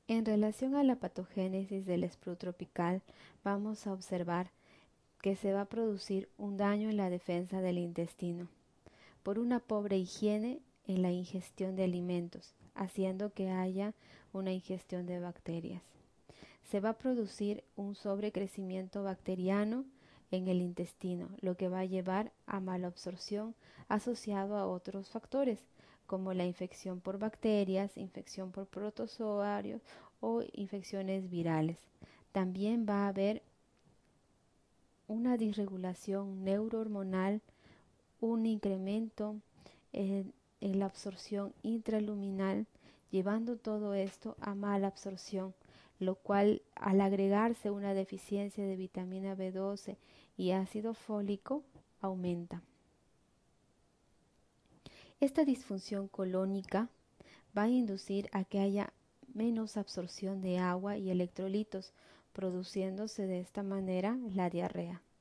En relación a la patogénesis del sprue tropical, vamos a observar que se va a producir un daño en la defensa del intestino por una pobre higiene en la ingestión de alimentos, haciendo que haya una ingestión de bacterias. Se va a producir un sobrecrecimiento bacteriano en el intestino, lo que va a llevar a malabsorción asociado a otros factores, como la infección por bacterias, infección por protozoarios o infecciones virales. También va a haber una disregulación neurohormonal, un incremento en la absorción intraluminal, llevando todo esto a mala absorción, lo cual al agregarse una deficiencia de vitamina B12 y ácido fólico aumenta. Esta disfunción colónica va a inducir a que haya menos absorción de agua y electrolitos, produciéndose de esta manera la diarrea.